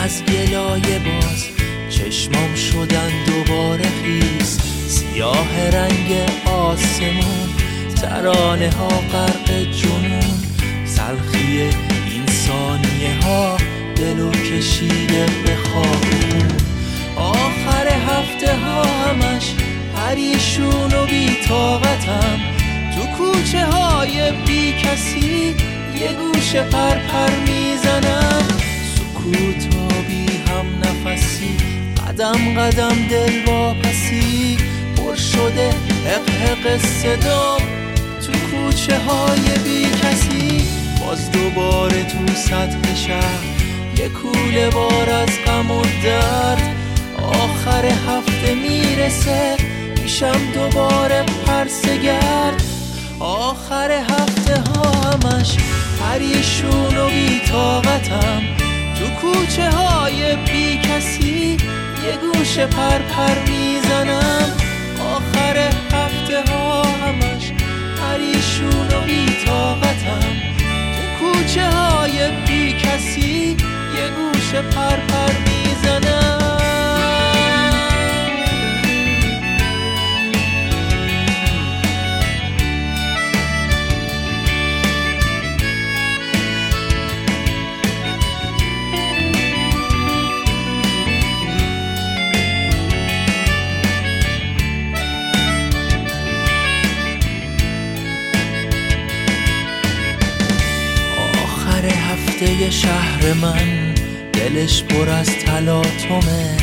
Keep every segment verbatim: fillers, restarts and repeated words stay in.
از گلایه باز چشمام شدن دوباره خیس، سیاه رنگ آسمون، ترانه ها غرق جنون، تلخی این ثانیه ها دلو کشیده به خوابون. آخر هفته ها همش پریشون و بی طاقتم، تو کوچه های بی کسی یه گوشه پر پر میزنم. سکوت و بی هم نفسی، قدم قدم دل واپسی، پر شده حق حق صدام تو کوچه های بی کسی. باز دوباره تو سطح شهر یه کوله بار از غم و درد. آخر هفته میرسه میشم دوباره پرسه‌گرد. آخر هفته ها همش پریشون و بی طاقتم، تو کوچه های بی کسی یه گوشه پر پر میزنم. آخر هفته ها همش پریشون و بی طاقتم، تو کوچه های بی کسی یه گوشه پر پر میزنم. هفته شهر من دلش پر از تلاطمه،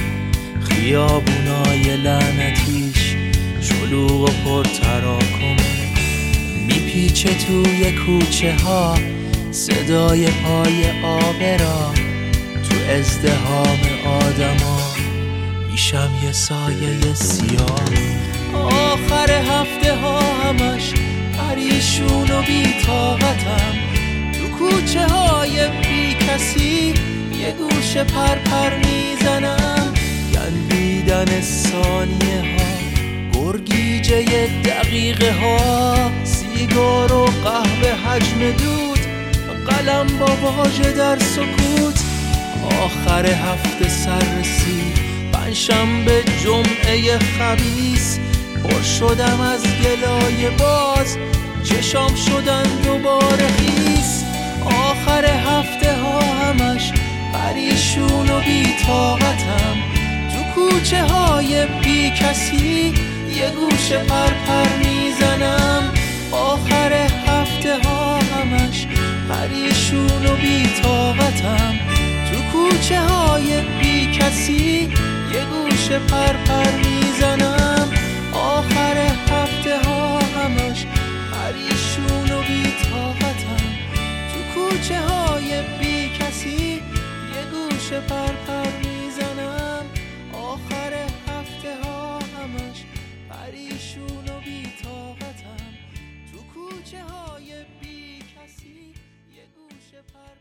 خیابونای لعنتیش شلوغ و پر تراکمه. میپیچه توی کوچه ها صدای پای آبرا، تو ازدحام آدما میشم یه سایه سیاه. آخر هفته ها همش پریشون و بی طاقتم، کوچه های بی کسی یه گوشه پر پر میزنم. گلویدن ثانیه ها، گرگیجه دقیقه ها، سیگار و قهوه حجم دود، قلم با واژه در سکوت. آخر هفته سر رسید پنجشنبه جمعه خبیث، پر شدم از گلایه باز چشام شدن دوباره خیس. آخر هفته ها همش پریشون و بی طاقتم، تو کوچه های بی کسی یه گوشه پر پر میزنم. آخر هفته ها همش پریشون و بی طاقتم، تو کوچه های بی کسی یه گوشه پر پر میزنم. آخر هفته ها همش پریشون و بی طاقتم، کوچه های بی کسی یه گوشه پر پر میزنم. آخر هفته ها همش پریشون و بی طاقتم، تو کوچه های بی کسی یه گوشه پر